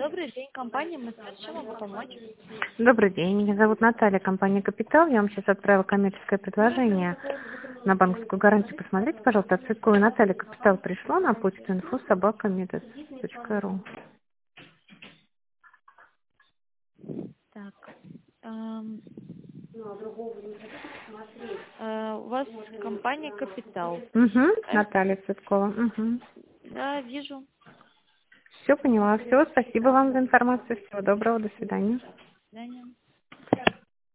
Добрый день, компания Мастер. Чем могу помочь? Добрый день, меня зовут Наталья, компания «Капитал». Я вам сейчас отправила коммерческое предложение на банковскую гарантию. Посмотрите, пожалуйста, от Цветковой Натальи «Капитал» пришло на почту info@medes.ru. Так. У вас компания Капитал. Наталья Цветкова. Да, вижу. Все поняла. Все, спасибо вам за информацию. Всего доброго, до свидания. До свидания.